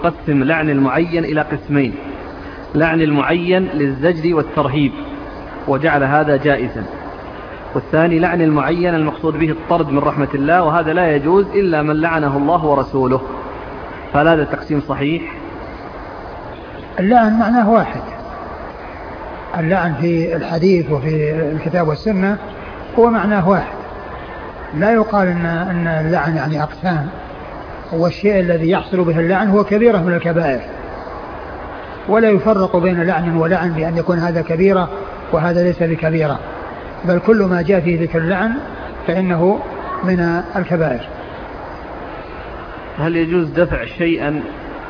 قسم لعن المعين إلى قسمين: لعن المعين للزجر والترهيب وجعل هذا جائزا، والثاني لعن المعين المقصود به الطرد من رحمة الله، وهذا لا يجوز إلا من لعنه الله ورسوله. فهذا التقسيم صحيح؟ اللعن معناه واحد، اللعن في الحديث وفي الكتاب والسنة هو معناه واحد، لا يقال أن اللعن يعني أقسام، والشيء الذي يحصل به اللعن هو كبيرة من الكبائر، ولا يفرق بين لعن ولعن بأن يكون هذا كبيرة وهذا ليس بكبيرة، بل كل ما جاء في ذكر اللعن فإنه من الكبائر. هل يجوز دفع شيئا